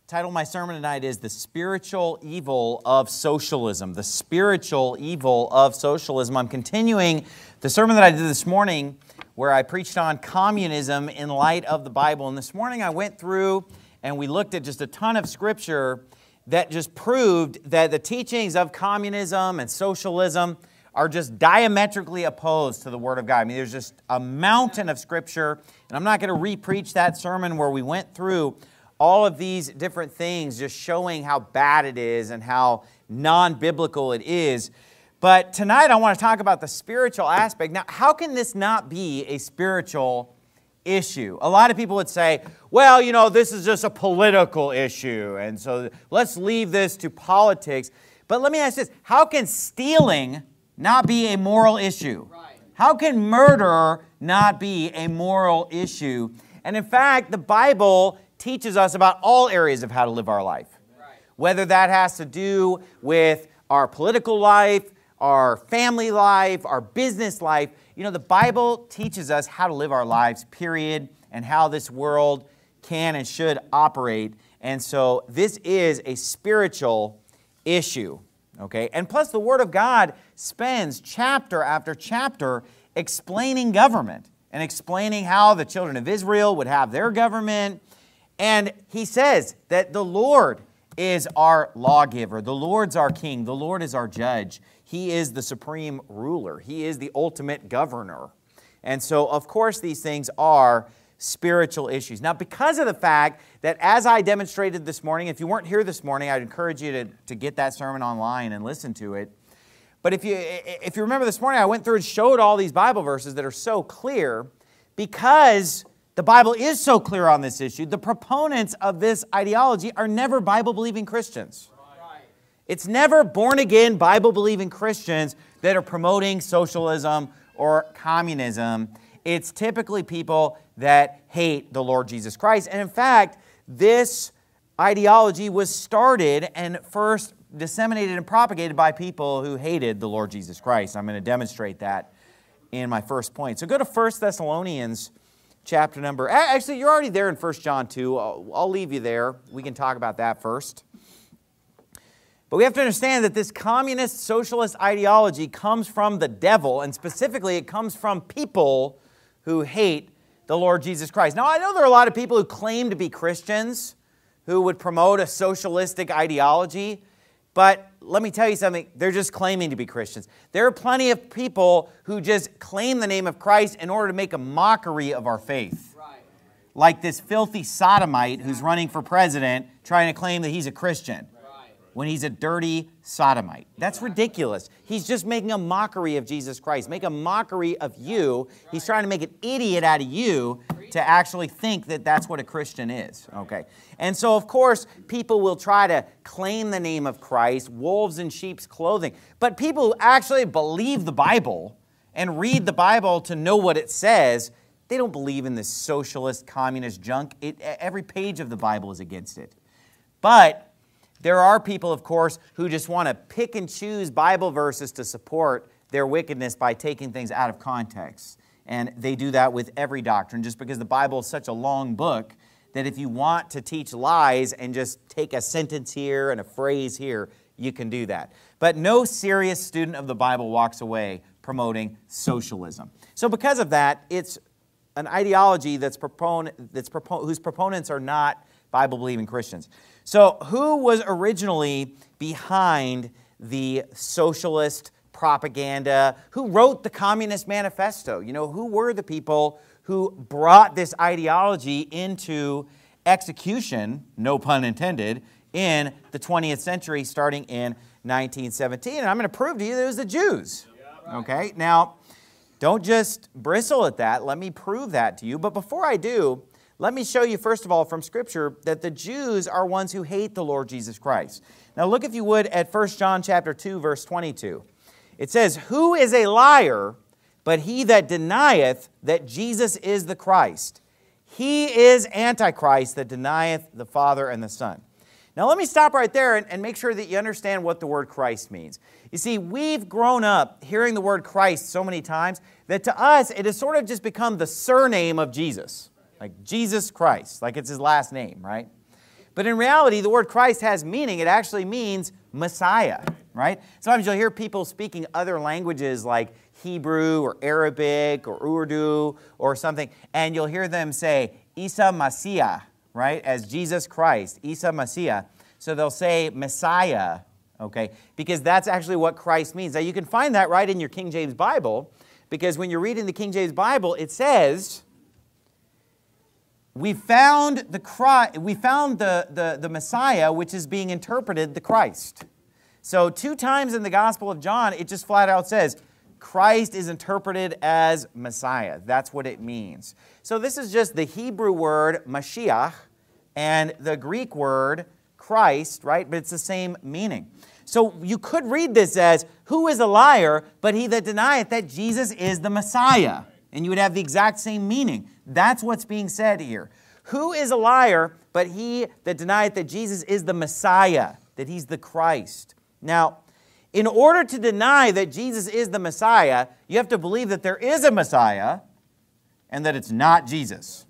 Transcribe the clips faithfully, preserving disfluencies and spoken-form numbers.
Title of my sermon tonight is The Spiritual Evil of Socialism. The Spiritual Evil of Socialism. I'm continuing the sermon that I did this morning where I preached on communism in light of the Bible. And this morning I went through and we looked at just a ton of scripture that just proved that the teachings of communism and socialism are just diametrically opposed to the Word of God. I mean, there's just a mountain of scripture, and I'm not going to re-preach that sermon where we went through all of these different things, just showing how bad it is and how non-biblical it is. But tonight I want to talk about the spiritual aspect. Now, how can this not be a spiritual issue? A lot of people would say, well, you know, this is just a political issue, and so let's leave this to politics. But let me ask this, how can stealing not be a moral issue? Right. How can murder not be a moral issue? And in fact, the Bible teaches us about all areas of how to live our life. Right. Whether that has to do with our political life, our family life, our business life. You know, the Bible teaches us how to live our lives, period, and how this world can and should operate. And so this is a spiritual issue, okay? And plus the Word of God spends chapter after chapter explaining government and explaining how the children of Israel would have their government. And he says that the Lord is our lawgiver. The Lord's our king. The Lord is our judge. He is the supreme ruler. He is the ultimate governor. And so, of course, these things are spiritual issues. Now, because of the fact that as I demonstrated this morning, if you weren't here this morning, I'd encourage you to, to get that sermon online and listen to it. But if you, if you remember this morning, I went through and showed all these Bible verses that are so clear because the Bible is so clear on this issue. The proponents of this ideology are never Bible-believing Christians. Right. It's never born-again, Bible-believing Christians that are promoting socialism or communism. It's typically people that hate the Lord Jesus Christ. And in fact, this ideology was started and first disseminated and propagated by people who hated the Lord Jesus Christ. I'm going to demonstrate that in my first point. So go to First Thessalonians chapter number, actually you're already there in First John two. I'll, I'll leave you there. We can talk about that first. But we have to understand that this communist socialist ideology comes from the devil, and specifically it comes from people who hate the Lord Jesus Christ. Now I know there are a lot of people who claim to be Christians who would promote a socialistic ideology, but let me tell you something, they're just claiming to be Christians. There are plenty of people who just claim the name of Christ in order to make a mockery of our faith. Right. Like this filthy sodomite who's running for president trying to claim that he's a Christian right. when he's a dirty sodomite. That's ridiculous. He's just making a mockery of Jesus Christ, make a mockery of you. He's trying to make an idiot out of you to actually think that that's what a Christian is. Okay. And so, of course, people will try to claim the name of Christ, wolves in sheep's clothing. But people who actually believe the Bible and read the Bible to know what it says, they don't believe in this socialist, communist junk. It, every page of the Bible is against it. But there are people, of course, who just want to pick and choose Bible verses to support their wickedness by taking things out of context. And they do that with every doctrine, just because the Bible is such a long book that if you want to teach lies and just take a sentence here and a phrase here, you can do that. But no serious student of the Bible walks away promoting socialism. So because of that, it's an ideology that's proponent, that's propo- whose proponents are not Bible-believing Christians. So who was originally behind the socialist propaganda? Who wrote the Communist Manifesto? You know, who were the people who brought this ideology into execution, no pun intended, in the twentieth century, starting in nineteen seventeen? And I'm going to prove to you that it was the Jews. Yeah, right. Okay, now, don't just bristle at that. Let me prove that to you. But before I do, let me show you, first of all, from Scripture, that the Jews are ones who hate the Lord Jesus Christ. Now, look, if you would, at First John chapter two, verse twenty-two. It says, "Who is a liar but he that denieth that Jesus is the Christ? He is Antichrist that denieth the Father and the Son." Now let me stop right there and, and make sure that you understand what the word Christ means. You see, we've grown up hearing the word Christ so many times that to us it has sort of just become the surname of Jesus. Like Jesus Christ, like it's his last name, right? But in reality, the word Christ has meaning. It actually means Messiah, right? Sometimes you'll hear people speaking other languages like Hebrew or Arabic or Urdu or something, and you'll hear them say, Isa Masiah, right, as Jesus Christ, Isa Masiah. So they'll say Messiah, okay, because that's actually what Christ means. Now, you can find that right in your King James Bible, because when you're reading the King James Bible, it says, we found the Christ, we found the, the, the Messiah, which is being interpreted the Christ. So two times in the Gospel of John, it just flat out says, Christ is interpreted as Messiah. That's what it means. So this is just the Hebrew word Mashiach and the Greek word Christ, right? But it's the same meaning. So you could read this as, who is a liar but he that denieth that Jesus is the Messiah? And you would have the exact same meaning. That's what's being said here. Who is a liar but he that denieth that Jesus is the Messiah, that he's the Christ? Now, in order to deny that Jesus is the Messiah, you have to believe that there is a Messiah and that it's not Jesus.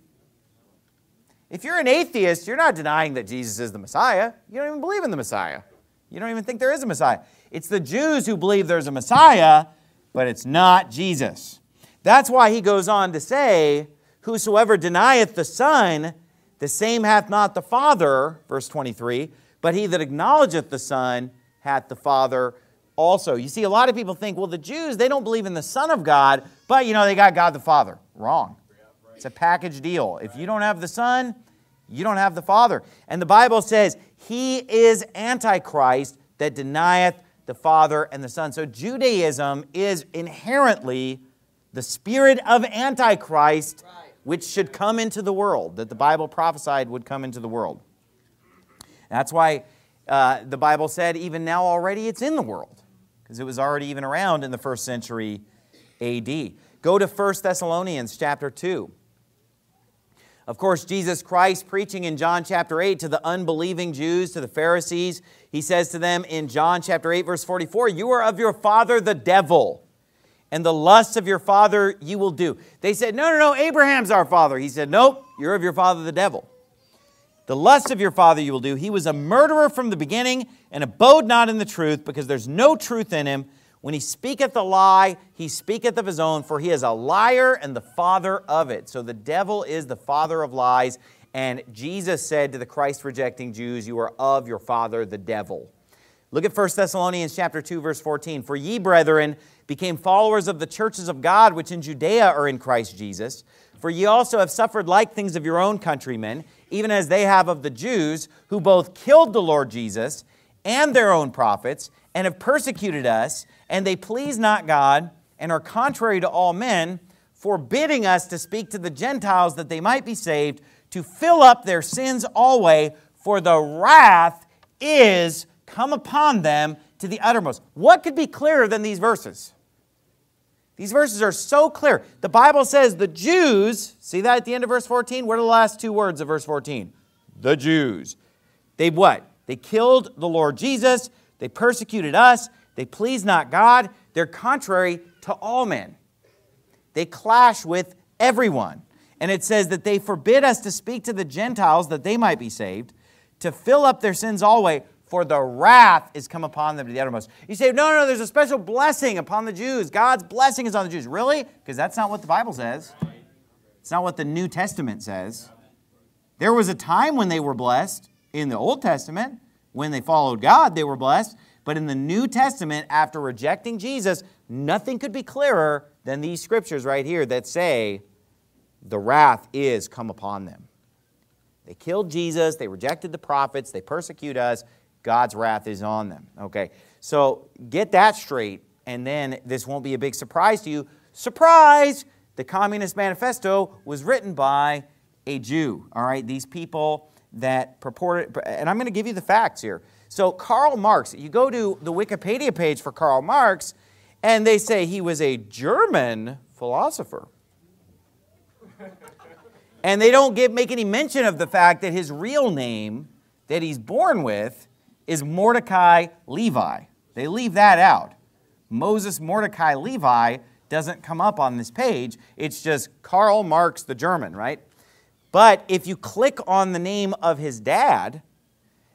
If you're an atheist, you're not denying that Jesus is the Messiah. You don't even believe in the Messiah. You don't even think there is a Messiah. It's the Jews who believe there's a Messiah, but it's not Jesus. That's why he goes on to say, whosoever denieth the Son, the same hath not the Father, verse twenty-three, but he that acknowledgeth the Son hath the Father also. You see, a lot of people think, well, the Jews, they don't believe in the Son of God, but, you know, they got God the Father. Wrong. It's a package deal. If you don't have the Son, you don't have the Father. And the Bible says, he is Antichrist that denieth the Father and the Son. So Judaism is inherently the spirit of Antichrist, which should come into the world, that the Bible prophesied would come into the world. That's why uh, the Bible said, even now already it's in the world, because it was already even around in the first century A D. Go to First Thessalonians chapter two. Of course, Jesus Christ preaching in John chapter eight to the unbelieving Jews, to the Pharisees, he says to them in John chapter eight, verse forty-four, you are of your father the devil, and the lusts of your father you will do. They said, no, no, no, Abraham's our father. He said, nope, you're of your father the devil. The lust of your father you will do. He was a murderer from the beginning and abode not in the truth, because there's no truth in him. When he speaketh a lie, he speaketh of his own, for he is a liar and the father of it. So the devil is the father of lies. And Jesus said to the Christ-rejecting Jews, you are of your father the devil. Look at First Thessalonians chapter two, verse fourteen. For ye, brethren, became followers of the churches of God, which in Judea are in Christ Jesus. For ye also have suffered like things of your own countrymen, even as they have of the Jews, who both killed the Lord Jesus and their own prophets, and have persecuted us, and they please not God, and are contrary to all men, forbidding us to speak to the Gentiles that they might be saved, to fill up their sins always, for the wrath is come upon them to the uttermost. What could be clearer than these verses? These verses are so clear. The Bible says the Jews, see that at the end of verse fourteen? What are the last two words of verse fourteen? The Jews. They what? They killed the Lord Jesus. They persecuted us. They please not God. They're contrary to all men. They clash with everyone. And it says that they forbid us to speak to the Gentiles that they might be saved, to fill up their sins always, for the wrath is come upon them to the uttermost. You say, no, no, there's a special blessing upon the Jews. God's blessing is on the Jews. Really? Because that's not what the Bible says. It's not what the New Testament says. There was a time when they were blessed in the Old Testament. When they followed God, they were blessed. But in the New Testament, after rejecting Jesus, nothing could be clearer than these scriptures right here that say the wrath is come upon them. They killed Jesus. They rejected the prophets. They persecute us. God's wrath is on them. Okay, so get that straight, and then this won't be a big surprise to you. Surprise! The Communist Manifesto was written by a Jew. All right, these people that purported, and I'm going to give you the facts here. So Karl Marx, you go to the Wikipedia page for Karl Marx, and they say he was a German philosopher. And they don't give, make any mention of the fact that his real name that he's born with is Mordecai Levi. They leave that out. Moses Mordecai Levi doesn't come up on this page. It's just Karl Marx the German, right? But if you click on the name of his dad,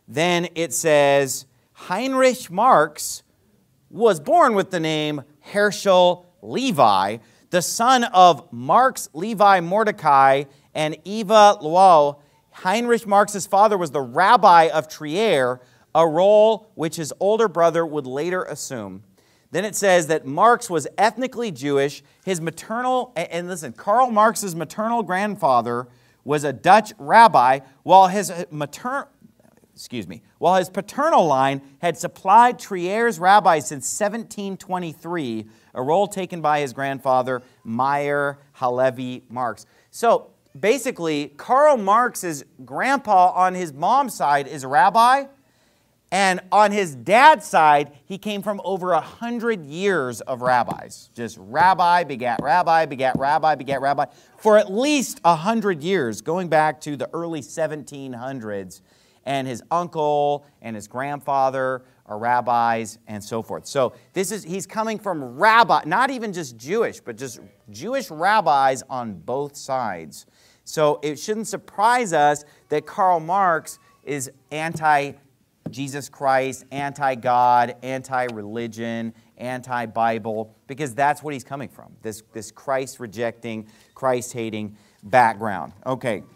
then it says Heinrich Marx was born with the name Herschel Levi, the son of Marx Levi Mordecai and Eva Lowell. Heinrich Marx's father was the rabbi of Trier, a role which his older brother would later assume. Then it says that Marx was ethnically Jewish. His maternal, and listen, Karl Marx's maternal grandfather was a Dutch rabbi, while his maternal, excuse me, while his paternal line had supplied Trier's rabbis since seventeen twenty-three, a role taken by his grandfather, Meyer Halevi Marx. So basically, Karl Marx's grandpa on his mom's side is a rabbi, and on his dad's side, he came from over a hundred years of rabbis. Just rabbi begat rabbi, begat rabbi, begat rabbi, for at least a hundred years, going back to the early seventeen hundreds. And his uncle and his grandfather are rabbis and so forth. So this is, he's coming from rabbi, not even just Jewish, but just Jewish rabbis on both sides. So it shouldn't surprise us that Karl Marx is anti-Jesus Christ, anti-God, anti-religion, anti-Bible, because that's what he's coming from, this, this Christ-rejecting, Christ-hating background. Okay.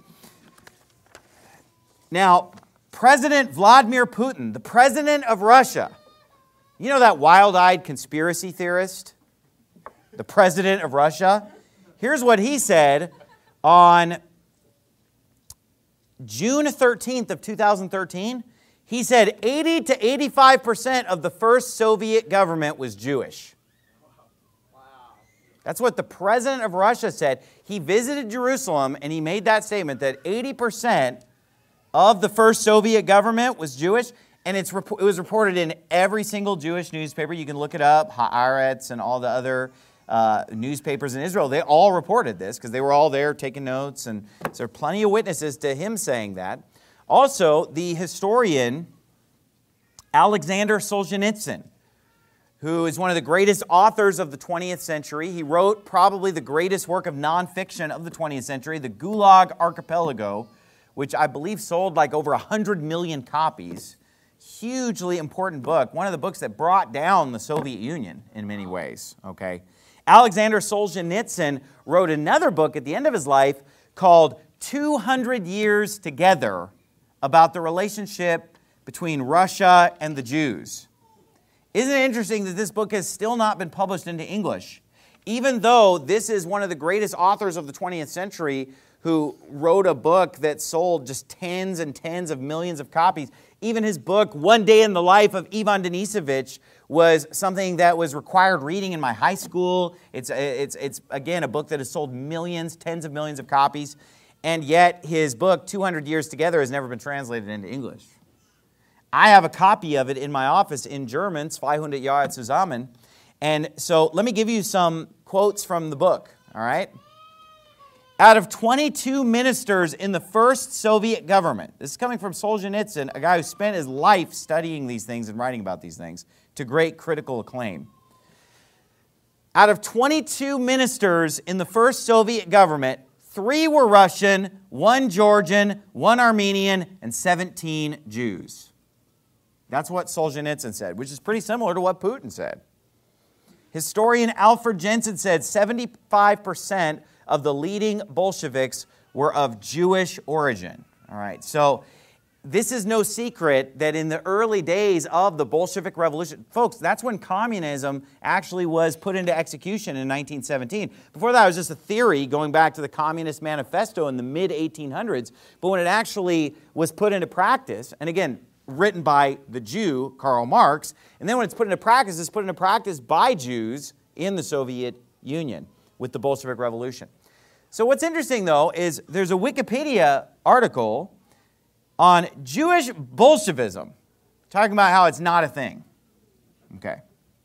Now, President Vladimir Putin, the president of Russia, you know that wild-eyed conspiracy theorist, the president of Russia? Here's what he said on June thirteenth of two thousand thirteen. He said eighty to eighty-five percent of the first Soviet government was Jewish. That's what the president of Russia said. He visited Jerusalem and he made that statement that eighty percent of the first Soviet government was Jewish, and it's, it was reported in every single Jewish newspaper. You can look it up, Haaretz and all the other uh, newspapers in Israel. They all reported this because they were all there taking notes, and so there are plenty of witnesses to him saying that. Also, the historian Alexander Solzhenitsyn, who is one of the greatest authors of the twentieth century. He wrote probably the greatest work of nonfiction of the twentieth century, the Gulag Archipelago, which I believe sold like over one hundred million copies. Hugely important book. One of the books that brought down the Soviet Union in many ways. Okay. Alexander Solzhenitsyn wrote another book at the end of his life called two hundred years Together, about the relationship between Russia and the Jews. Isn't it interesting that this book has still not been published into English? Even though this is one of the greatest authors of the twentieth century who wrote a book that sold just tens and tens of millions of copies. Even his book, One Day in the Life of Ivan Denisovich, was something that was required reading in my high school. It's, it's, it's again, a book that has sold millions, tens of millions of copies. And yet his book, two hundred years Together, has never been translated into English. I have a copy of it in my office in German, zweihundert Jahre zusammen. And so let me give you some quotes from the book, all right? Out of twenty-two ministers in the first Soviet government, this is coming from Solzhenitsyn, a guy who spent his life studying these things and writing about these things to great critical acclaim. Out of twenty-two ministers in the first Soviet government, three were Russian, one Georgian, one Armenian, and seventeen Jews. That's what Solzhenitsyn said, which is pretty similar to what Putin said. Historian Alfred Jensen said seventy-five percent of the leading Bolsheviks were of Jewish origin. All right, so this is no secret that in the early days of the Bolshevik Revolution, folks, that's when communism actually was put into execution in nineteen seventeen. Before that, it was just a theory going back to the Communist Manifesto in the mid eighteen hundreds. But when it actually was put into practice, and again, written by the Jew, Karl Marx, and then when it's put into practice, it's put into practice by Jews in the Soviet Union with the Bolshevik Revolution. So what's interesting, though, is there's a Wikipedia article on Jewish Bolshevism, talking about how it's not a thing. Okay.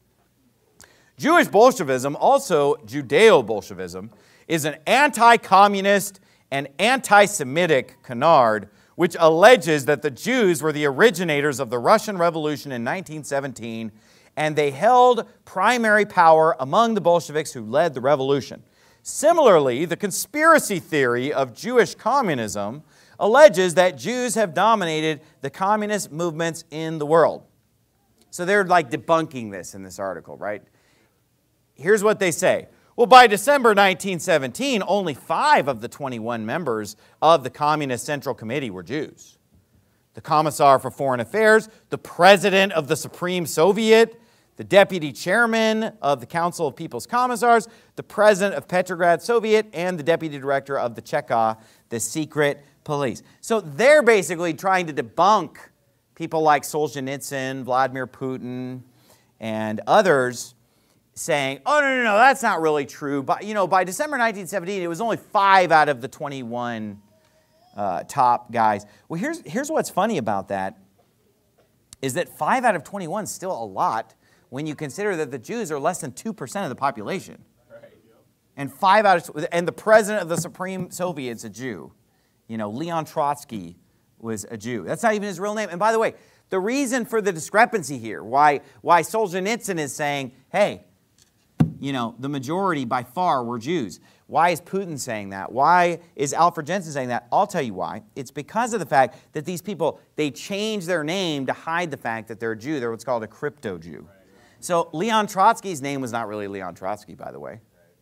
Jewish Bolshevism, also Judeo-Bolshevism, is an anti-communist and anti-Semitic canard which alleges that the Jews were the originators of the Russian Revolution in nineteen seventeen, and they held primary power among the Bolsheviks who led the revolution. Similarly, the conspiracy theory of Jewish communism alleges that Jews have dominated the communist movements in the world. So they're like debunking this in this article, right? Here's what they say. Well, by December nineteen seventeen, only five of the twenty-one members of the Communist Central Committee were Jews. The Commissar for Foreign Affairs, the President of the Supreme Soviet, the Deputy Chairman of the Council of People's Commissars, the President of Petrograd Soviet, and the Deputy Director of the Cheka, the secret police. So they're basically trying to debunk people like Solzhenitsyn, Vladimir Putin, and others saying, oh, no, no, no, that's not really true. But, you know, by December nineteen seventeen, it was only five out of the twenty-one uh, top guys. Well, here's, here's what's funny about that, is that five out of twenty-one is still a lot when you consider that the Jews are less than two percent of the population. Right. And five out of, and the president of the Supreme Soviet's a Jew. You know, Leon Trotsky was a Jew. That's not even his real name. And by the way, the reason for the discrepancy here, why, why Solzhenitsyn is saying, hey, you know, the majority by far were Jews. Why is Putin saying that? Why is Alfred Jensen saying that? I'll tell you why. It's because of the fact that these people, they change their name to hide the fact that they're a Jew. They're what's called a crypto-Jew. So Leon Trotsky's name was not really Leon Trotsky, by the way.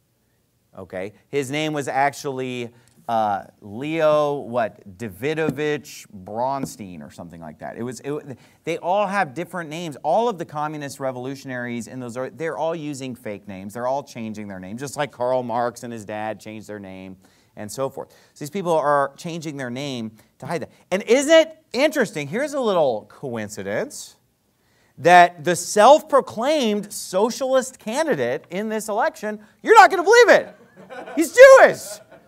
Okay? His name was actually uh, Leo, what, Davidovich Bronstein or something like that. It was. It, they all have different names. All of the communist revolutionaries in those, are, they're all using fake names. They're all changing their name, just like Karl Marx and his dad changed their name and so forth. So these people are changing their name to hide that. And isn't it interesting? Here's a little coincidence that the self-proclaimed socialist candidate in this election, you're not going to believe it. He's Jewish.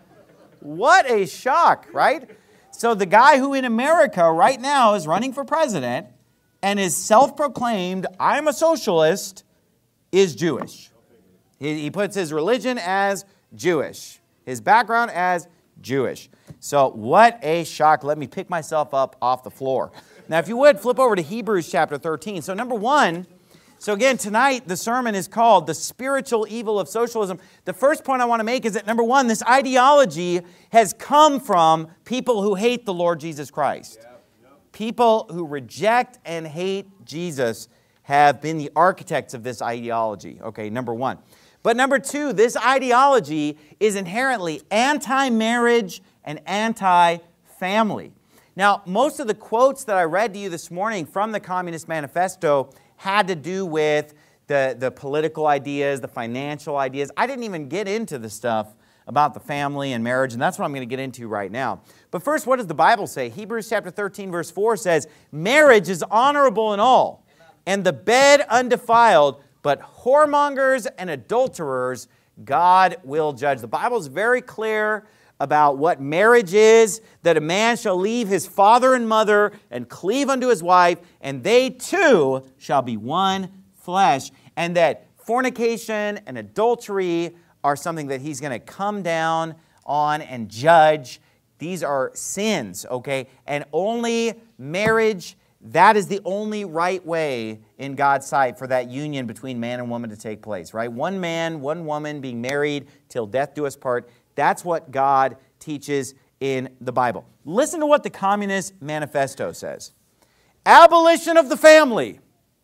What a shock, right? So the guy who in America right now is running for president and is self-proclaimed, I'm a socialist, is Jewish. He, he puts his religion as Jewish, his background as Jewish. So what a shock. Let me pick myself up off the floor. Now, if you would, flip over to Hebrews chapter thirteen. So number one, so again, tonight the sermon is called The Spiritual Evil of Socialism. The first point I want to make is that number one, this ideology has come from people who hate the Lord Jesus Christ. Yep, yep. People who reject and hate Jesus have been the architects of this ideology. Okay, number one. But number two, this ideology is inherently anti-marriage and anti-family. Now, most of the quotes that I read to you this morning from the Communist Manifesto had to do with the, the political ideas, the financial ideas. I didn't even get into the stuff about the family and marriage, and that's what I'm going to get into right now. But first, what does the Bible say? Hebrews chapter thirteen, verse four says, marriage is honorable in all, and the bed undefiled, but whoremongers and adulterers God will judge. The Bible is very clear about what marriage is, that a man shall leave his father and mother and cleave unto his wife, and they two shall be one flesh, and that fornication and adultery are something that he's going to come down on and judge. These are sins, okay? And only marriage, that is the only right way in God's sight for that union between man and woman to take place, right? One man, one woman being married till death do us part. That's what God teaches in the Bible. Listen to what the Communist Manifesto says. Abolition of the family.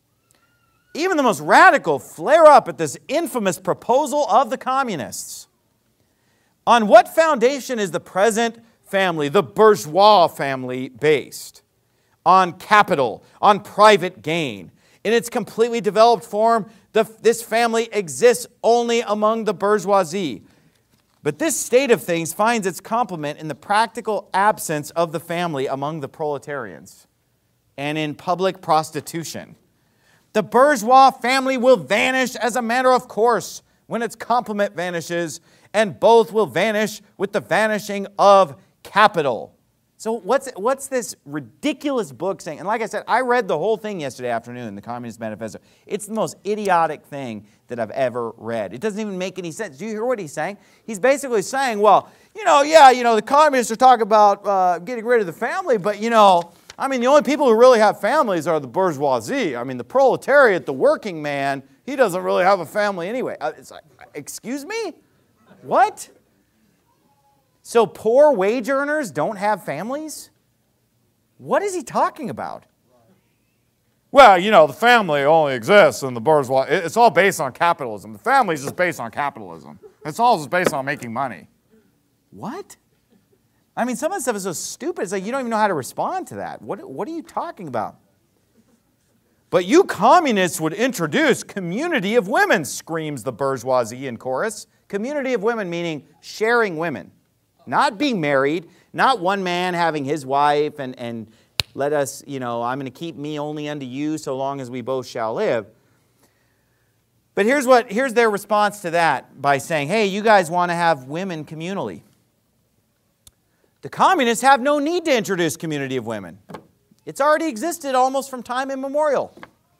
Even the most radical flare up at this infamous proposal of the communists. On what foundation is the present family, the bourgeois family, based? On capital, on private gain. In its completely developed form, the, this family exists only among the bourgeoisie. But this state of things finds its complement in the practical absence of the family among the proletarians and in public prostitution. The bourgeois family will vanish as a matter of course when its complement vanishes, and both will vanish with the vanishing of capital. So what's, what's this ridiculous book saying? And like I said, I read the whole thing yesterday afternoon, the Communist Manifesto. It's the most idiotic thing that I've ever read. It doesn't even make any sense. Do you hear what he's saying? He's basically saying, well, you know, yeah, you know, the communists are talking about uh, getting rid of the family, but, you know, I mean, the only people who really have families are the bourgeoisie. I mean, the proletariat, the working man, he doesn't really have a family anyway. Uh, it's like, excuse me? What? So poor wage earners don't have families? What is he talking about? Well, you know, the family only exists in the bourgeois. It's all based on capitalism. The family is just based on capitalism. It's all just based on making money. What? I mean, some of the stuff is so stupid. It's like you don't even know how to respond to that. What, what are you talking about? But you communists would introduce community of women, screams the bourgeoisie in chorus. Community of women meaning sharing women. Not being married, not one man having his wife and, and let us, you know, I'm going to keep me only unto you so long as we both shall live. But here's what, here's their response to that by saying, hey, you guys want to have women communally. The communists have no need to introduce community of women. It's already existed almost from time immemorial.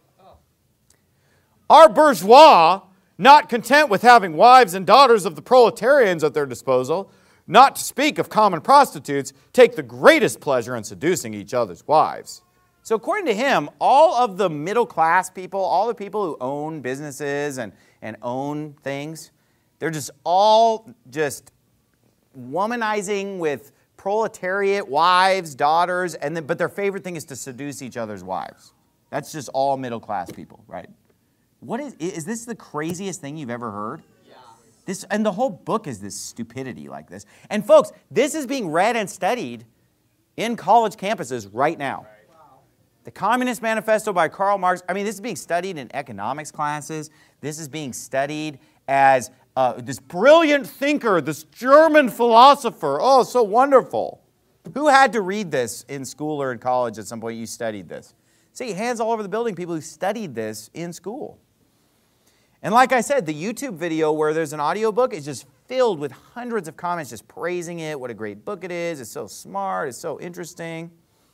Our bourgeois, not content with having wives and daughters of the proletarians at their disposal, not to speak of common prostitutes, take the greatest pleasure in seducing each other's wives. So according to him, all of the middle class people, all the people who own businesses and, and own things, they're just all just womanizing with proletariat wives, daughters, and then, but their favorite thing is to seduce each other's wives. That's just all middle class people, right? What is, is this the craziest thing you've ever heard? Yeah. This, and the whole book is this stupidity like this. And folks, this is being read and studied in college campuses right now. Right. Wow. The Communist Manifesto by Karl Marx, I mean, this is being studied in economics classes. This is being studied as uh, this brilliant thinker, this German philosopher. Oh, so wonderful. Who had to read this in school or in college at some point? You studied this. See, hands all over the building, people who studied this in school. And like I said, the YouTube video where there's an audiobook is just filled with hundreds of comments just praising it, what a great book it is, it's so smart, it's so interesting.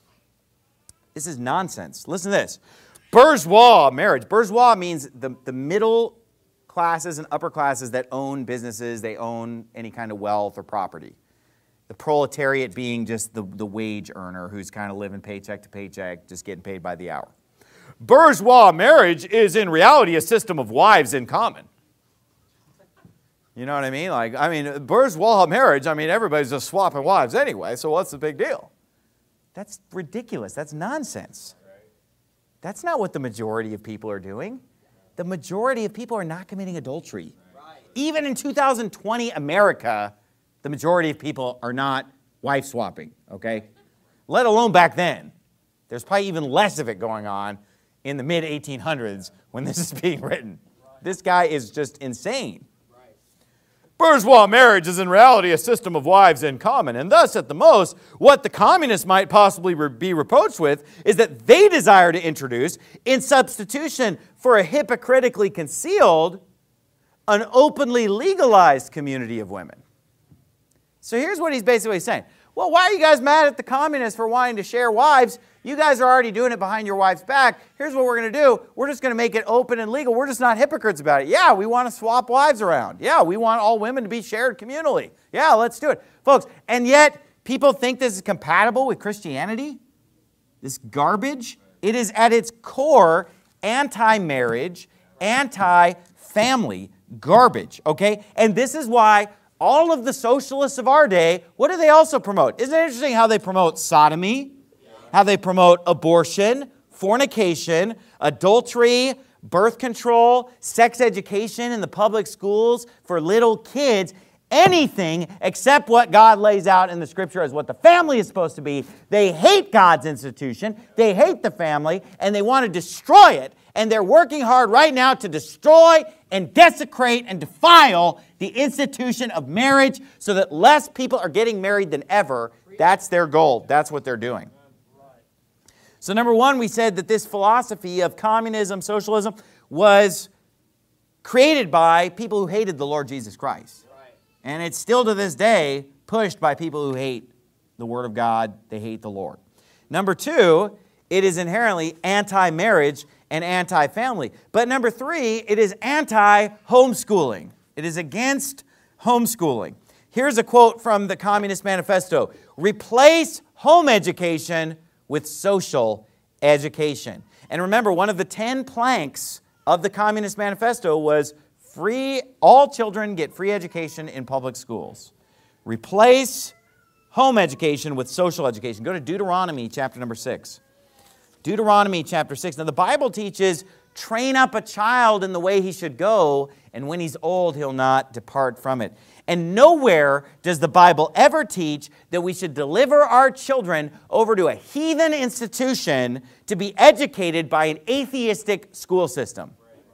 This is nonsense. Listen to this. Bourgeois marriage. Bourgeois means the, the middle classes and upper classes that own businesses, they own any kind of wealth or property. The proletariat being just the, the wage earner who's kind of living paycheck to paycheck, just getting paid by the hour. Bourgeois marriage is in reality a system of wives in common. You know what I mean? Like, I mean, bourgeois marriage, I mean, everybody's just swapping wives anyway, so what's the big deal? That's ridiculous. That's nonsense. That's not what the majority of people are doing. The majority of people are not committing adultery. Even in two thousand twenty America, the majority of people are not wife swapping, okay? Let alone back then. There's probably even less of it going on in the mid eighteen hundreds when this is being written. This guy is just insane. Bourgeois marriage is in reality a system of wives in common, and thus, at the most, what the communists might possibly re- be reproached with is that they desire to introduce, in substitution for a hypocritically concealed, an openly legalized community of women. So here's what he's basically saying. Well, why are you guys mad at the communists for wanting to share wives? You guys are already doing it behind your wife's back. Here's what we're going to do. We're just going to make it open and legal. We're just not hypocrites about it. Yeah, we want to swap wives around. Yeah, we want all women to be shared communally. Yeah, let's do it. Folks, and yet people think this is compatible with Christianity? This garbage? It is at its core anti-marriage, anti-family garbage, okay? And this is why all of the socialists of our day, what do they also promote? Isn't it interesting how they promote sodomy, how they promote abortion, fornication, adultery, birth control, sex education in the public schools for little kids, anything except what God lays out in the Scripture as what the family is supposed to be. They hate God's institution, they hate the family, and they want to destroy it. And they're working hard right now to destroy and desecrate and defile the institution of marriage so that less people are getting married than ever. That's their goal. That's what they're doing. So number one, we said that this philosophy of communism, socialism, was created by people who hated the Lord Jesus Christ. And it's still to this day pushed by people who hate the Word of God. They hate the Lord. Number two, it is inherently anti-marriage and anti-family. But number three, it is anti-homeschooling. It is against homeschooling. Here's a quote from the Communist Manifesto. Replace home education with social education. And remember, one of the ten planks of the Communist Manifesto was free, all children get free education in public schools. Replace home education with social education. Go to Deuteronomy chapter number six. Deuteronomy chapter six. Now the Bible teaches, train up a child in the way he should go, and when he's old, he'll not depart from it. And nowhere does the Bible ever teach that we should deliver our children over to a heathen institution to be educated by an atheistic school system.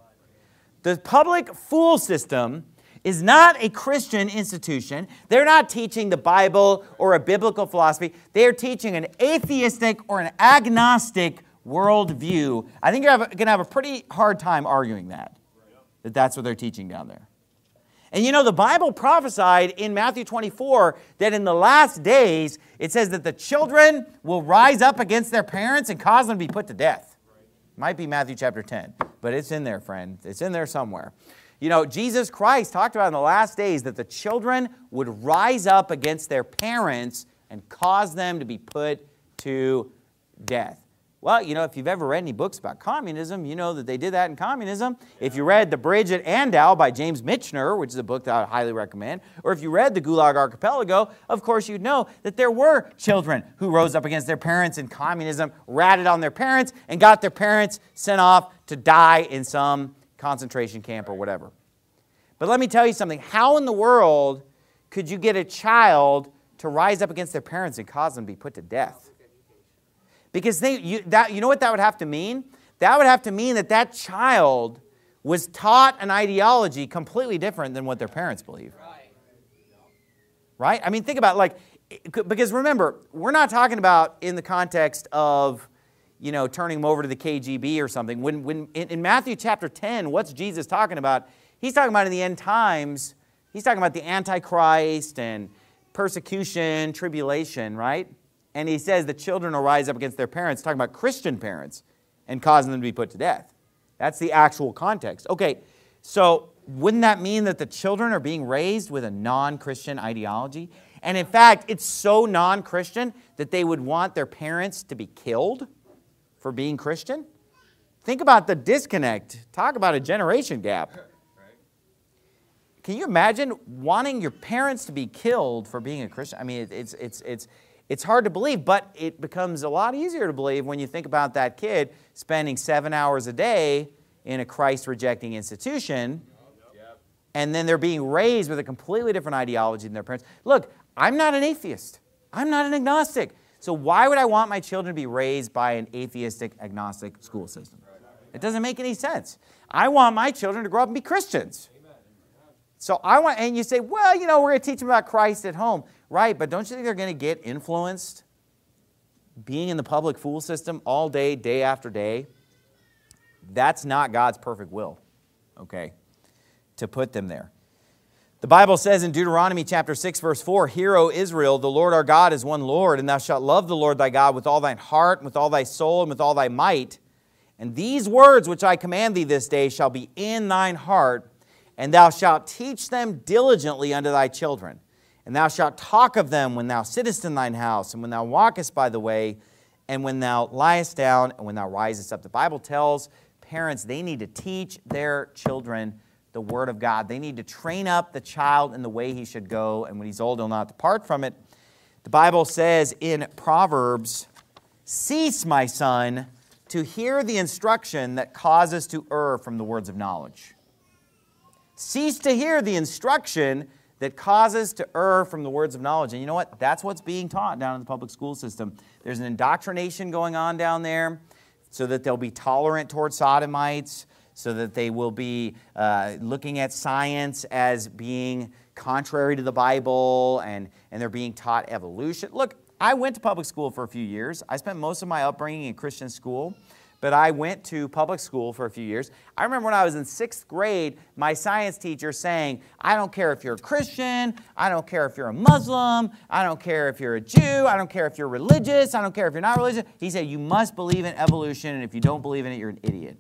The public school system is not a Christian institution. They're not teaching the Bible or a biblical philosophy. They are teaching an atheistic or an agnostic worldview. I think you're going to have a pretty hard time arguing that, that that's what they're teaching down there. And you know, the Bible prophesied in Matthew twenty-four that in the last days, it says that the children will rise up against their parents and cause them to be put to death. Might be Matthew chapter ten, but it's in there, friend. It's in there somewhere. You know, Jesus Christ talked about in the last days that the children would rise up against their parents and cause them to be put to death. Well, you know, if you've ever read any books about communism, you know that they did that in communism. If you read The Bridge at Andau by James Michener, which is a book that I highly recommend, or if you read The Gulag Archipelago, of course you'd know that there were children who rose up against their parents in communism, ratted on their parents, and got their parents sent off to die in some concentration camp or whatever. But let me tell you something. How in the world could you get a child to rise up against their parents and cause them to be put to death? Because they, you, that, you know what that would have to mean? That would have to mean that that child was taught an ideology completely different than what their parents believe. Right? Right? I mean, think about it, like, because remember, we're not talking about in the context of, you know, turning them over to the K G B or something. When, when in, in Matthew chapter ten, what's Jesus talking about? He's talking about in the end times, he's talking about the Antichrist and persecution, tribulation, right? And he says the children will rise up against their parents, talking about Christian parents, and causing them to be put to death. That's the actual context. Okay, so wouldn't that mean that the children are being raised with a non-Christian ideology? And in fact, it's so non-Christian that they would want their parents to be killed for being Christian? Think about the disconnect. Talk about a generation gap. Can you imagine wanting your parents to be killed for being a Christian? I mean, it's, it's, it's, it's hard to believe, but it becomes a lot easier to believe when you think about that kid spending seven hours a day in a Christ-rejecting institution, and then they're being raised with a completely different ideology than their parents. Look, I'm not an atheist. I'm not an agnostic. So why would I want my children to be raised by an atheistic, agnostic school system? It doesn't make any sense. I want my children to grow up and be Christians. So I want, and you say, well, you know, we're going to teach them about Christ at home. Right, but don't you think they're going to get influenced being in the public school system all day, day after day? That's not God's perfect will, okay, to put them there. The Bible says in Deuteronomy chapter six, verse four, Hear, O Israel, the Lord our God is one Lord, and thou shalt love the Lord thy God with all thine heart, and with all thy soul, and with all thy might. And these words which I command thee this day shall be in thine heart, and thou shalt teach them diligently unto thy children. And thou shalt talk of them when thou sittest in thine house, and when thou walkest by the way, and when thou liest down, and when thou risest up. The Bible tells parents they need to teach their children the Word of God. They need to train up the child in the way he should go, and when he's old, he'll not depart from it. The Bible says in Proverbs, Cease, my son, to hear the instruction that causes to err from the words of knowledge. Cease to hear the instruction that causes to err from the words of knowledge. And you know what? That's what's being taught down in the public school system. There's an indoctrination going on down there so that they'll be tolerant toward sodomites, so that they will be uh, looking at science as being contrary to the Bible, and, and they're being taught evolution. Look, I went to public school for a few years. I spent most of my upbringing in Christian school. But I went to public school for a few years. I remember when I was in sixth grade, my science teacher saying, I don't care if you're a Christian, I don't care if you're a Muslim, I don't care if you're a Jew, I don't care if you're religious, I don't care if you're not religious. He said, you must believe in evolution, and if you don't believe in it, you're an idiot.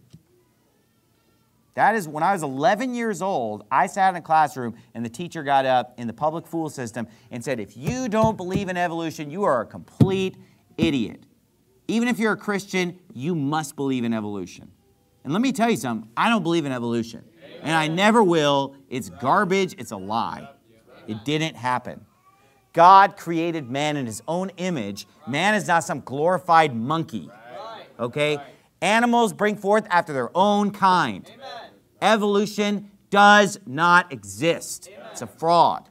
That is, when I was eleven years old, I sat in a classroom, and the teacher got up in the public school system and said, if you don't believe in evolution, you are a complete idiot. Even if you're a Christian, you must believe in evolution. And let me tell you something, I don't believe in evolution. And I never will. It's garbage. It's a lie. It didn't happen. God created man in his own image. Man is not some glorified monkey. Okay? Animals bring forth after their own kind. Evolution does not exist. It's a fraud.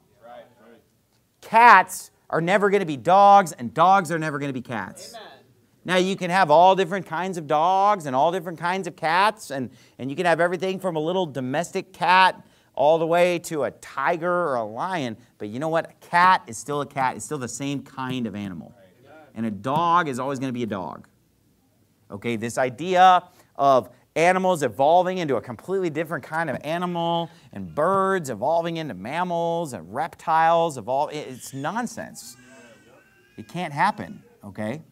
Cats are never going to be dogs, and dogs are never going to be cats. Now, you can have all different kinds of dogs and all different kinds of cats, and, and you can have everything from a little domestic cat all the way to a tiger or a lion. But you know what? A cat is still a cat. It's still the same kind of animal. And a dog is always going to be a dog. Okay, this idea of animals evolving into a completely different kind of animal and birds evolving into mammals and reptiles evolve, it's nonsense. It can't happen, okay?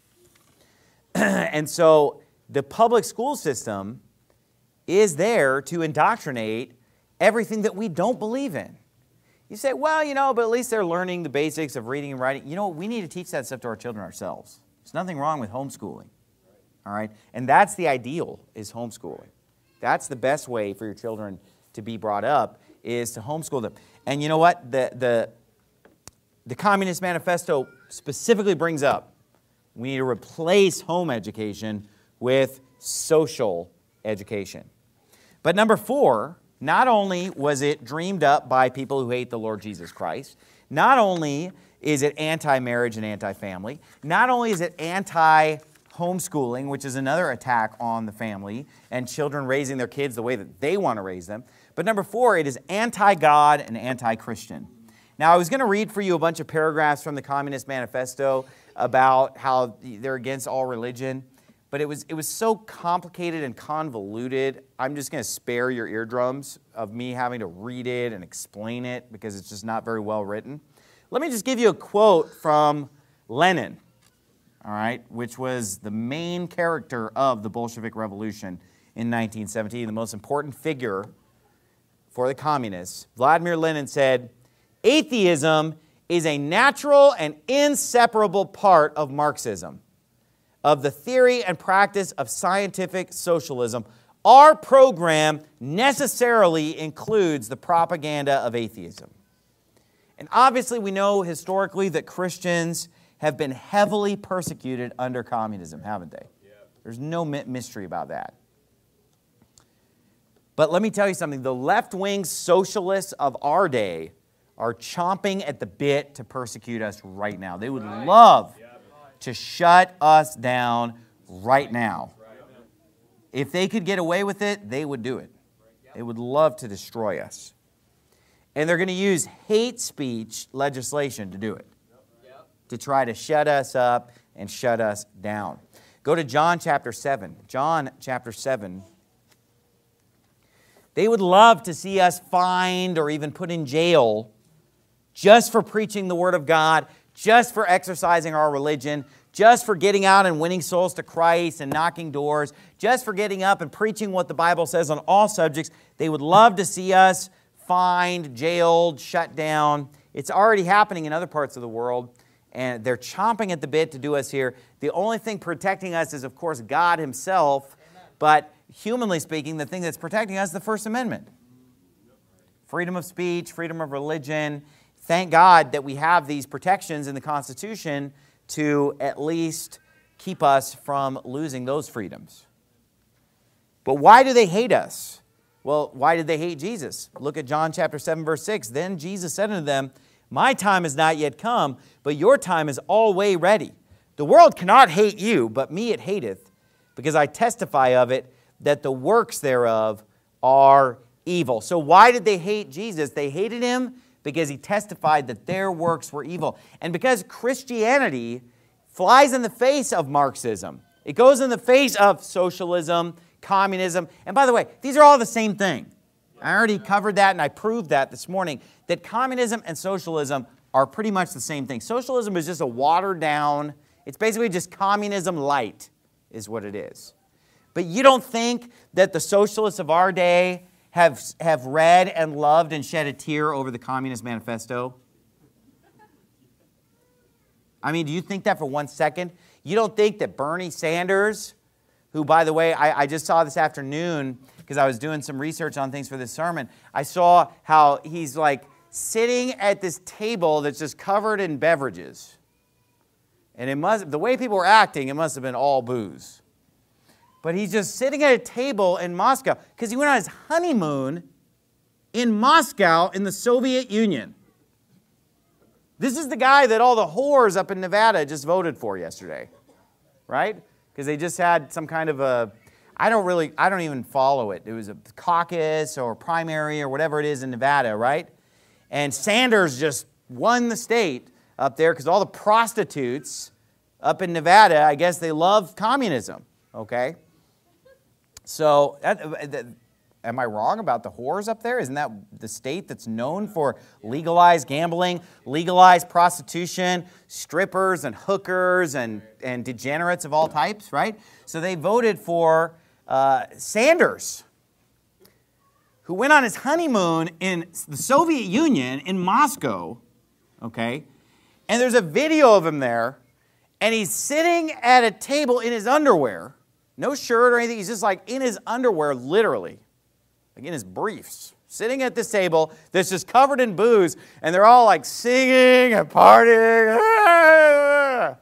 And so the public school system is there to indoctrinate everything that we don't believe in. You say, well, you know, but at least they're learning the basics of reading and writing. You know, we need to teach that stuff to our children ourselves. There's nothing wrong with homeschooling. All right? And that's the ideal, is homeschooling. That's the best way for your children to be brought up, is to homeschool them. And you know what? The, the, the Communist Manifesto specifically brings up, we need to replace home education with social education. But number four, not only was it dreamed up by people who hate the Lord Jesus Christ, not only is it anti-marriage and anti-family, not only is it anti-homeschooling, which is another attack on the family and children raising their kids the way that they want to raise them, but number four, it is anti-God and anti-Christian. Now, I was going to read for you a bunch of paragraphs from the Communist Manifesto about how they're against all religion, but it was, it was so complicated and convoluted, I'm just going to spare your eardrums of me having to read it and explain it because it's just not very well written. Let me just give you a quote from Lenin, all right, which was the main character of the Bolshevik Revolution in nineteen seventeen, the most important figure for the communists. Vladimir Lenin said, "Atheism is a natural and inseparable part of Marxism, of the theory and practice of scientific socialism. Our program necessarily includes the propaganda of atheism." And obviously we know historically that Christians have been heavily persecuted under communism, haven't they? There's no mystery about that. But let me tell you something, the left-wing socialists of our day are chomping at the bit to persecute us right now. They would love to shut us down right now. If they could get away with it, they would do it. They would love to destroy us. And they're going to use hate speech legislation to do it, to try to shut us up and shut us down. Go to John chapter seven. John chapter seven. They would love to see us fined or even put in jail just for preaching the Word of God, just for exercising our religion, just for getting out and winning souls to Christ and knocking doors, just for getting up and preaching what the Bible says on all subjects. They would love to see us fined, jailed, shut down. It's already happening in other parts of the world, and they're chomping at the bit to do us here. The only thing protecting us is, of course, God Himself, but humanly speaking, the thing that's protecting us is the First Amendment. Freedom of speech, freedom of religion. Thank God that we have these protections in the Constitution to at least keep us from losing those freedoms. But why do they hate us? Well, why did they hate Jesus? Look at John chapter seven, verse six. Then Jesus said unto them, "My time is not yet come, but your time is always ready. The world cannot hate you, but me it hateth, because I testify of it, that the works thereof are evil." So why did they hate Jesus? They hated Him because He testified that their works were evil. And because Christianity flies in the face of Marxism. It goes in the face of socialism, communism. And by the way, these are all the same thing. I already covered that and I proved that this morning, that communism and socialism are pretty much the same thing. Socialism is just a watered down, it's basically just communism light is what it is. But you don't think that the socialists of our day have, have read and loved and shed a tear over the Communist Manifesto? I mean, do you think that for one second? You don't think that Bernie Sanders, who, by the way, I, I just saw this afternoon because I was doing some research on things for this sermon, I saw how he's like sitting at this table that's just covered in beverages. And it must, the way people were acting, it must have been all booze. But he's just sitting at a table in Moscow because he went on his honeymoon in Moscow in the Soviet Union. This is the guy that all the whores up in Nevada just voted for yesterday, right? Because they just had some kind of a, I don't really, I don't even follow it. It was a caucus or primary or whatever it is in Nevada, right? And Sanders just won the state up there because all the prostitutes up in Nevada, I guess they love communism, okay? So, that, that, am I wrong about the whores up there? Isn't that the state that's known for legalized gambling, legalized prostitution, strippers and hookers and, and degenerates of all types, right? So they voted for uh, Sanders, who went on his honeymoon in the Soviet Union in Moscow, okay? And there's a video of him there, and he's sitting at a table in his underwear, no shirt or anything, he's just like in his underwear, literally, like in his briefs, sitting at this table that's just covered in booze, and they're all like singing and partying.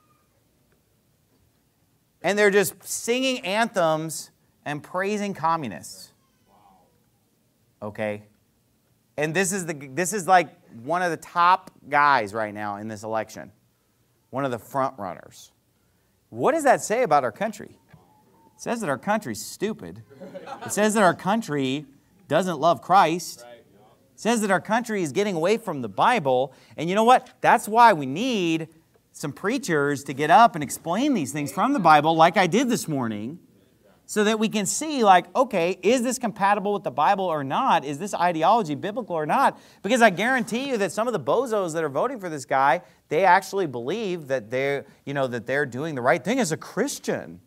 And they're just singing anthems and praising communists. Okay? And this is the this is like one of the top guys right now in this election. One of the front runners. What does that say about our country? It says that our country's stupid. It says that our country doesn't love Christ. It says that our country is getting away from the Bible. And you know what? That's why we need some preachers to get up and explain these things from the Bible like I did this morning, so that we can see, like, okay, is this compatible with the Bible or not? Is this ideology biblical or not? Because I guarantee you that some of the bozos that are voting for this guy, they actually believe that they're, you know, that they're doing the right thing as a Christian,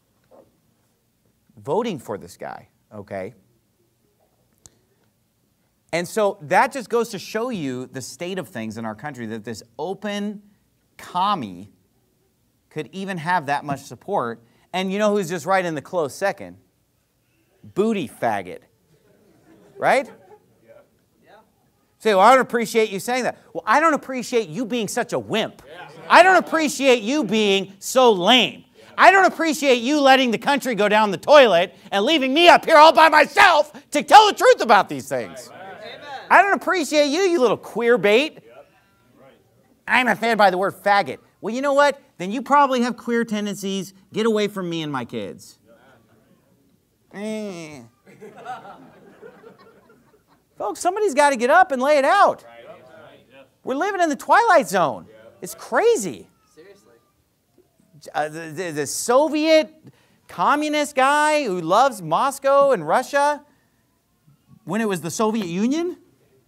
voting for this guy, okay? And so that just goes to show you the state of things in our country, that this open commie could even have that much support. And you know who's just right in the close second? Booty faggot. Right? Yeah. Yeah. Say, well, I don't appreciate you saying that. Well, I don't appreciate you being such a wimp. Yeah. I don't appreciate you being so lame. Yeah. I don't appreciate you letting the country go down the toilet and leaving me up here all by myself to tell the truth about these things. Right. Right. I don't appreciate you, you little queer bait. Yep. Right. I'm offended by the word faggot. Well, you know what? Then you probably have queer tendencies. Get away from me and my kids. Eh. Folks, somebody's got to get up and lay it out. We're living in the twilight zone. It's crazy. Seriously. Uh, the, the, the Soviet communist guy who loves Moscow and Russia when it was the Soviet Union,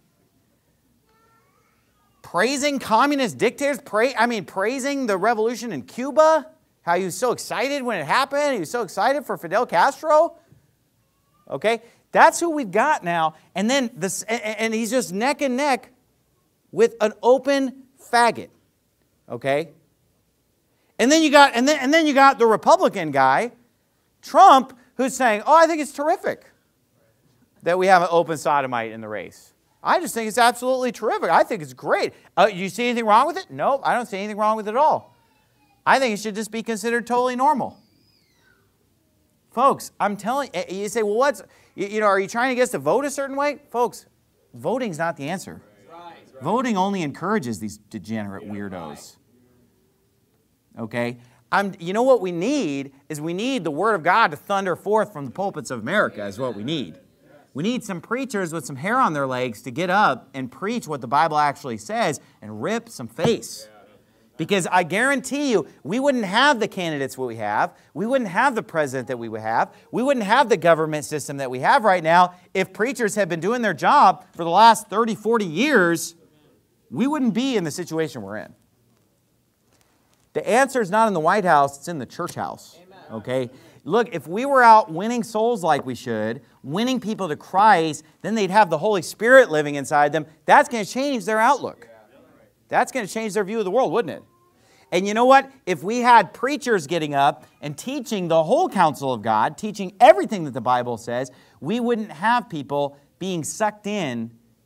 praising communist dictators, pra I mean, praising the revolution in Cuba, how he was so excited when it happened. He was so excited for Fidel Castro. Okay, that's who we've got now. And then this, and he's just neck and neck with an open faggot. Okay, and then you got, and then and then you got the Republican guy, Trump, who's saying, "Oh, I think it's terrific that we have an open sodomite in the race. I just think it's absolutely terrific. I think it's great. Uh, you see anything wrong with it? No, I don't see anything wrong with it at all. I think it should just be considered totally normal." Folks, I'm telling you, you say, well, what's, you, you know, are you trying to get us to vote a certain way? Folks, voting's not the answer. Right, right. Voting only encourages these degenerate weirdos. Okay? I'm, you know what we need is we need the Word of God to thunder forth from the pulpits of America is what we need. We need some preachers with some hair on their legs to get up and preach what the Bible actually says and rip some face. Because I guarantee you, we wouldn't have the candidates we have. We wouldn't have the president that we would have. We wouldn't have the government system that we have right now if preachers had been doing their job for the last thirty, forty years. We wouldn't be in the situation we're in. The answer is not in the White House, it's in the church house. Okay? Look, if we were out winning souls like we should, winning people to Christ, then they'd have the Holy Spirit living inside them. That's going to change their outlook. That's going to change their view of the world, wouldn't it? And you know what? If we had preachers getting up and teaching the whole counsel of God, teaching everything that the Bible says, we wouldn't have people being sucked in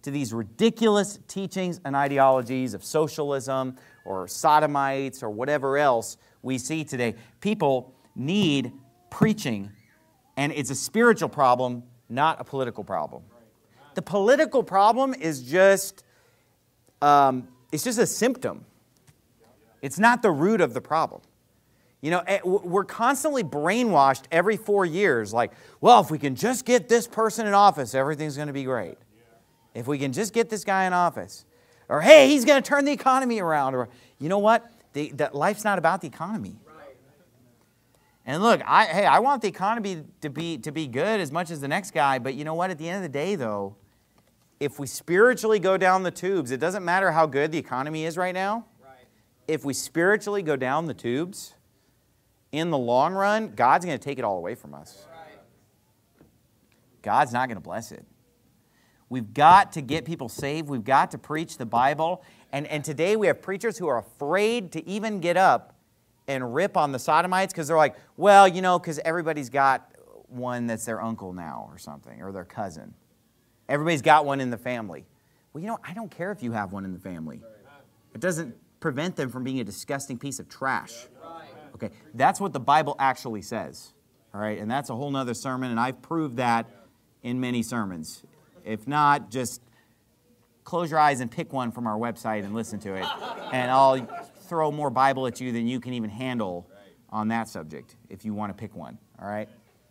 to these ridiculous teachings and ideologies of socialism or sodomites or whatever else we see today. People need preaching, and it's a spiritual problem, not a political problem. The political problem is just, um, it's just a symptom. It's not the root of the problem. You know, we're constantly brainwashed every four years, like, well, if we can just get this person in office, everything's going to be great. If we can just get this guy in office. Or, hey, he's going to turn the economy around. Or, you know what? The, the, life's not about the economy. And look, I, hey, I want the economy to be, to be good as much as the next guy, but you know what? At the end of the day, though, if we spiritually go down the tubes, it doesn't matter how good the economy is right now. Right. If we spiritually go down the tubes, in the long run, God's going to take it all away from us. Right. God's not going to bless it. We've got to get people saved. We've got to preach the Bible. And, and today we have preachers who are afraid to even get up and rip on the sodomites because they're like, well, you know, because everybody's got one that's their uncle now or something, or their cousin. Everybody's got one in the family. Well, you know, I don't care if you have one in the family. It doesn't prevent them from being a disgusting piece of trash. Okay, that's what the Bible actually says. All right, and that's a whole nother sermon, and I've proved that in many sermons. If not, just close your eyes and pick one from our website and listen to it. And I'll throw more Bible at you than you can even handle on that subject if you want to pick one. All right?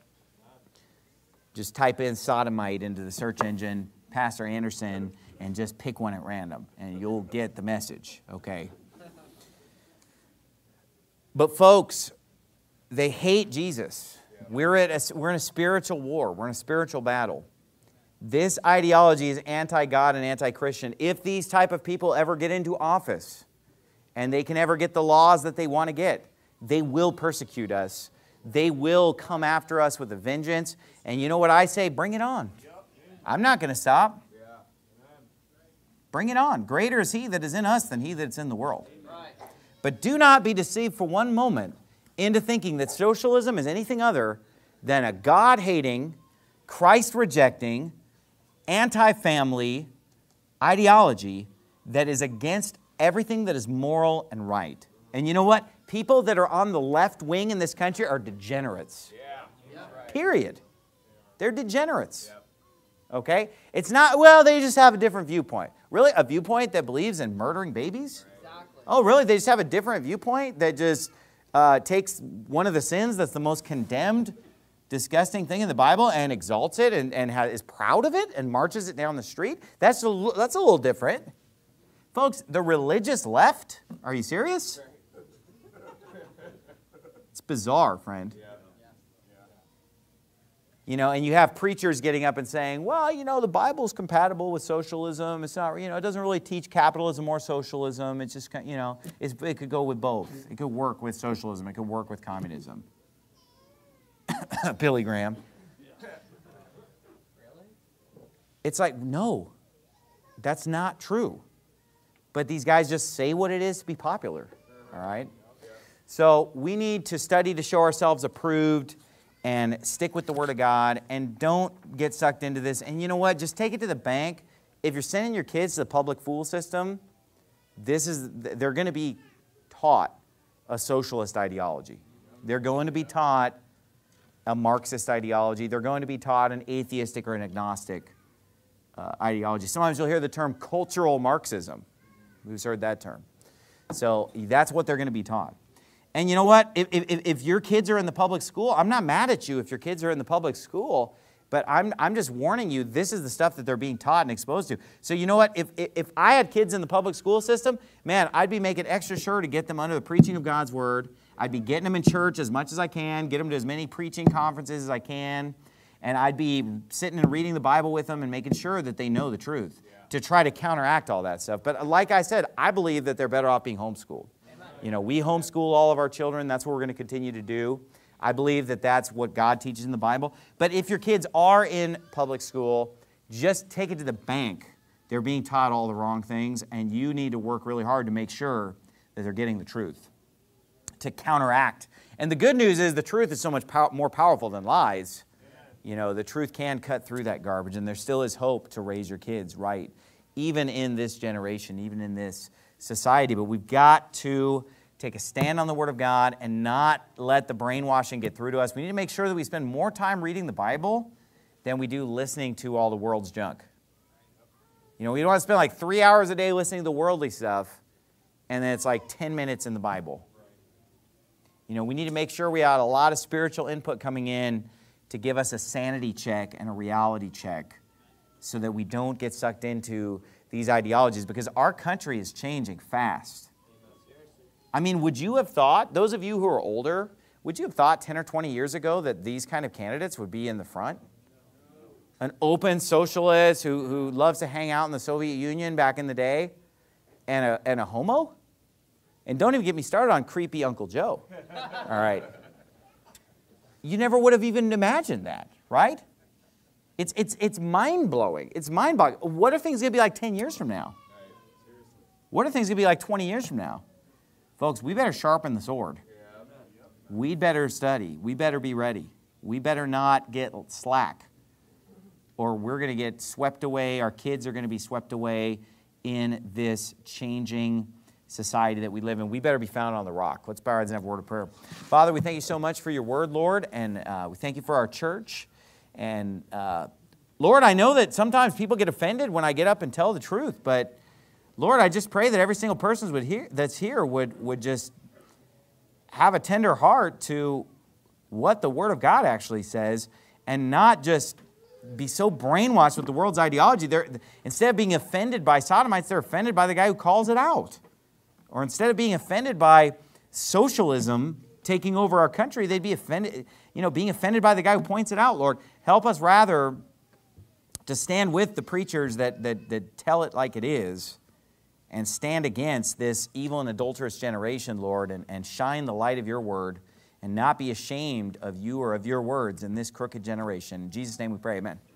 Just type in sodomite into the search engine, Pastor Anderson, and just pick one at random, and you'll get the message. Okay? But folks, they hate Jesus. We're, at a, we're in a spiritual war. We're in a spiritual battle. This ideology is anti-God and anti-Christian. If these type of people ever get into office and they can ever get the laws that they want to get, they will persecute us. They will come after us with a vengeance. And you know what I say? Bring it on. I'm not going to stop. Bring it on. Greater is He that is in us than he that is in the world. But do not be deceived for one moment into thinking that socialism is anything other than a God-hating, Christ-rejecting, anti-family ideology that is against everything that is moral and right. And you know what? People that are on the left wing in this country are degenerates. Yeah. Period. They're degenerates. Okay? It's not, well, they just have a different viewpoint. Really? A viewpoint that believes in murdering babies? Oh, really? They just have a different viewpoint that just uh, takes one of the sins that's the most condemned, disgusting thing in the Bible and exalts it and, and has, is proud of it and marches it down the street? That's a, that's a little different. Folks, the religious left? Are you serious? It's bizarre, friend. You know, and you have preachers getting up and saying, well, you know, the Bible's compatible with socialism. It's not, you know, it doesn't really teach capitalism or socialism. It's just, you know, it's, it could go with both. It could work with socialism. It could work with communism. Billy Graham. It's like, no, that's not true. But these guys just say what it is to be popular, all right? So we need to study to show ourselves approved and stick with the Word of God and don't get sucked into this. And you know what? Just take it to the bank. If you're sending your kids to the public school system, this is, they're going to be taught a socialist ideology. They're going to be taught a Marxist ideology. They're going to be taught an atheistic or an agnostic uh, ideology. Sometimes you'll hear the term cultural Marxism. Who's heard that term? So that's what they're going to be taught. And you know what? If, if, if your kids are in the public school, I'm not mad at you if your kids are in the public school, but I'm, I'm just warning you, this is the stuff that they're being taught and exposed to. So you know what? If, if I had kids in the public school system, man, I'd be making extra sure to get them under the preaching of God's Word. I'd be getting them in church as much as I can, get them to as many preaching conferences as I can, and I'd be sitting and reading the Bible with them and making sure that they know the truth to try to counteract all that stuff. But like I said, I believe that they're better off being homeschooled. You know, we homeschool all of our children. That's what we're going to continue to do. I believe that that's what God teaches in the Bible. But if your kids are in public school, just take it to the bank. They're being taught all the wrong things, and you need to work really hard to make sure that they're getting the truth, to counteract. And the good news is the truth is so much pow- more powerful than lies You know, the truth can cut through that garbage, and there still is hope to raise your kids right, even in this generation, even in this society. But we've got to take a stand on the Word of God and not let the brainwashing get through to us. We need to make sure that we spend more time reading the Bible than we do listening to all the world's junk. You know, we don't want to spend like three hours a day listening to the worldly stuff, and then it's like ten minutes in the Bible. You know, we need to make sure we have a lot of spiritual input coming in to give us a sanity check and a reality check so that we don't get sucked into these ideologies, because our country is changing fast. I mean, would you have thought, those of you who are older, would you have thought ten or twenty years ago that these kind of candidates would be in the front? An open socialist who, who loves to hang out in the Soviet Union back in the day, and a, and a homo? And don't even get me started on creepy Uncle Joe. All right. You never would have even imagined that, right? It's, it's, it's mind-blowing. It's mind-boggling. What are things going to be like ten years from now? What are things going to be like twenty years from now? Folks, we better sharpen the sword. We better study. We better be ready. We better not get slack, or we're going to get swept away. Our kids are going to be swept away in this changing society that we live in. We better be found on the rock. Let's bow our heads and have a word of prayer. Father, we thank you so much for your word, Lord, and uh, we thank you for our church. And uh, Lord, I know that sometimes people get offended when I get up and tell the truth, but Lord, I just pray that every single person would hear, that's here would, would just have a tender heart to what the Word of God actually says, and not just be so brainwashed with the world's ideology. They're, instead of being offended by sodomites, they're offended by the guy who calls it out. Or instead of being offended by socialism taking over our country, they'd be offended, you know, being offended by the guy who points it out. Lord, help us rather to stand with the preachers that, that, that tell it like it is, and stand against this evil and adulterous generation, Lord, and, and shine the light of your word, and not be ashamed of you or of your words in this crooked generation. In Jesus' name we pray, amen.